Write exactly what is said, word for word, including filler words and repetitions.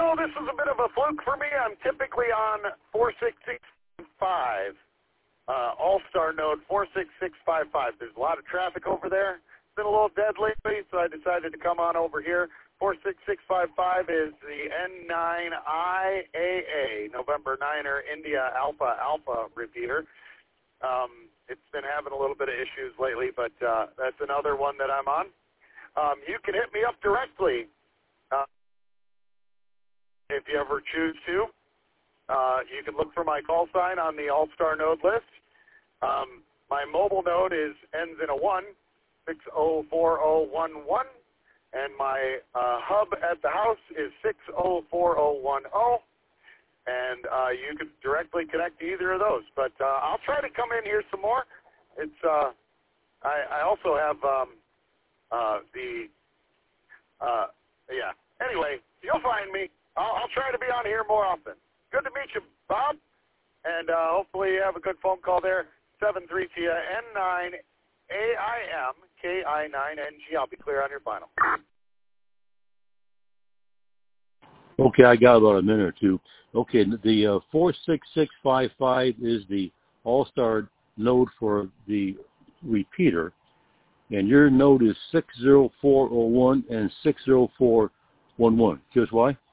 know, this is a bit of a fluke for me. I'm typically on four six six five, uh, All-Star node four six six five five. There's a lot of traffic over there. It's been a little dead lately, so I decided to come on over here. four six six five five is the N nine I A A, November Niner India Alpha Alpha repeater. Um, it's been having a little bit of issues lately, but uh, that's another one that I'm on. Um, you can hit me up directly uh, if you ever choose to. Uh, you can look for my call sign on the All-Star node list. Um, my mobile node is ends in a one, six oh four oh one one, and my uh, hub at the house is six oh four oh one oh, and uh, you can directly connect to either of those. But uh, I'll try to come in here some more. It's uh, I, I also have um, uh, the uh, yeah. Anyway, you'll find me. I'll, I'll try to be on here more often. Good to meet you, Bob, and uh, hopefully you have a good phone call there. seven three T N nine A I M K I nine N G. I'll be clear on your final. Okay, I got about a minute or two. Okay, the uh, four six six five five is the All-Star node for the repeater, and your node is six oh four oh one and six oh four one one. Here's why.